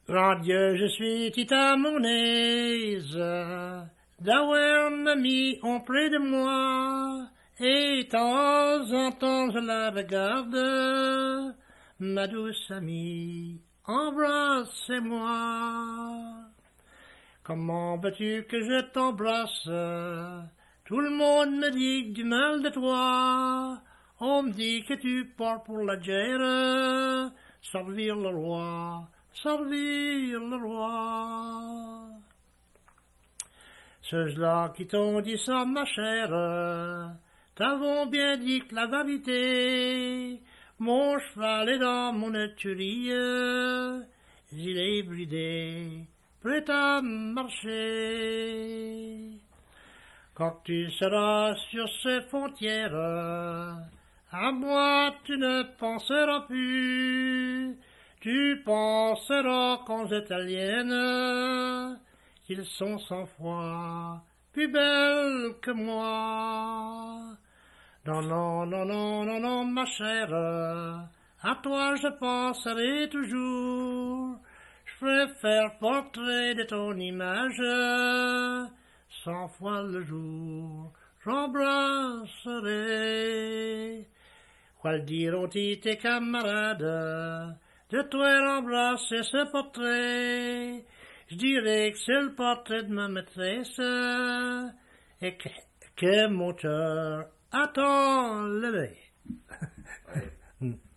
Grand Dieu, je suis tout à mon aise d'avoir mamie auprès de moi. Et de temps en temps je la regarde, ma douce amie, embrassez-moi. Comment veux-tu que je t'embrasse? Tout le monde me dit du mal de toi. On me dit que tu pars pour la guerre, servir le roi, servir le roi. Ceux-là qui t'ont dit ça, ma chère, t'avons bien dit que la vérité. Mon cheval est dans mon écurie, il est bridé, prêt à marcher. Quand tu seras sur ces frontières, à moi tu ne penseras plus. Tu penseras qu'aux Italiennes, qu'ils sont 100 fois plus belles que moi. Non, non, non, non, non, non, ma chère, à toi je penserai toujours. Je ferai faire portrait de ton image, 100 fois le jour, j'embrasserai. Quoi diront-ils tes camarades de toi embrasser ce portrait? Je dirais que c'est le portrait de ma maîtresse et que mon cœur attend le lait.